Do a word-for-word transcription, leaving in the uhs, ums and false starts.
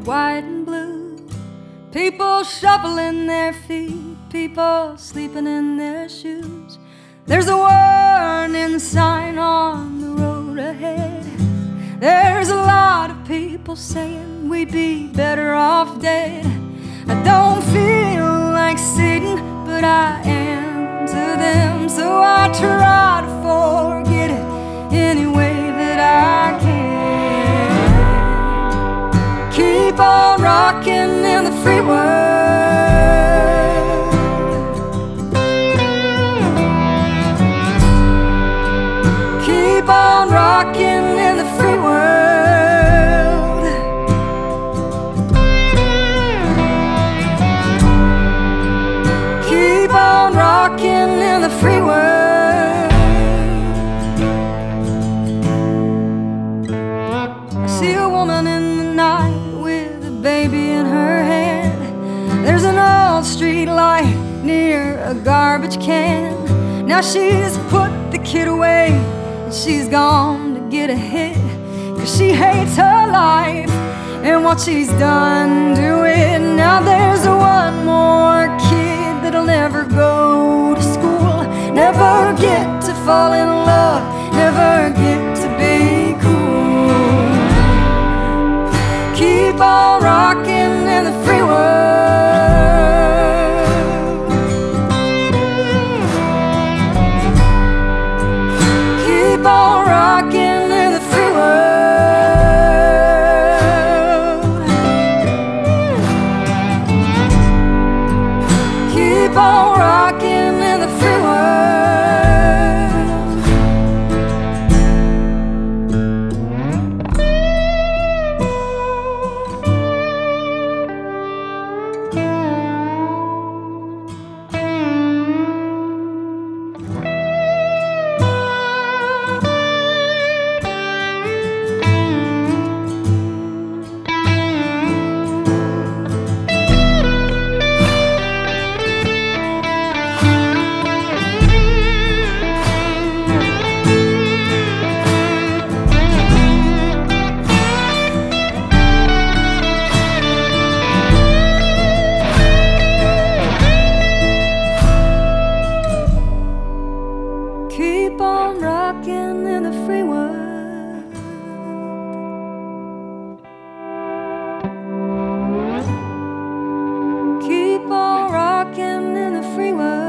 white and blue. People shuffling their feet, people sleeping in their shoes. There's a warning sign on the road ahead. There's a lot of people saying we'd be better off dead. I don't feel like sitting, but I am to them, so I try to forget it any way that I can. Keep on rocking in the free world. Keep on rocking in the free world. Keep on rocking in the free world. I see a woman in the night with a baby in her hand. There's an old street light near a garbage can. Now she's put the kid away, she's gone to get a hit, 'cause she hates her life and what she's done to it. Now there's one more kid that'll never go to school, never get to fall in love, never get to be cool. Keep on rocking in the free world. Keep on rocking in the free world. Keep on rocking in the free world. Keep on rocking in the free world. Keep on rocking in the free world.